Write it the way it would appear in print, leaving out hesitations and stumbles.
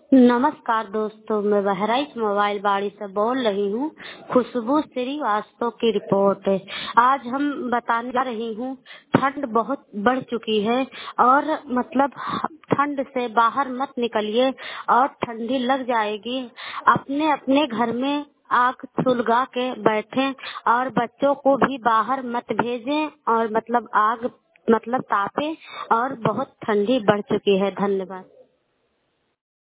नमस्कार दोस्तों, मैं बहराइच मोबाइल बाड़ी से बोल रही हूँ। खुशबू श्रीवास्तव की रिपोर्ट है। आज हम बताने जा रही हूँ, ठंड बहुत बढ़ चुकी है और ठंड से बाहर मत निकलिए और ठंडी लग जाएगी। अपने अपने घर में आग सुलगा के बैठें और बच्चों को भी बाहर मत भेजें और आग तापे और बहुत ठंडी बढ़ चुकी है। धन्यवाद।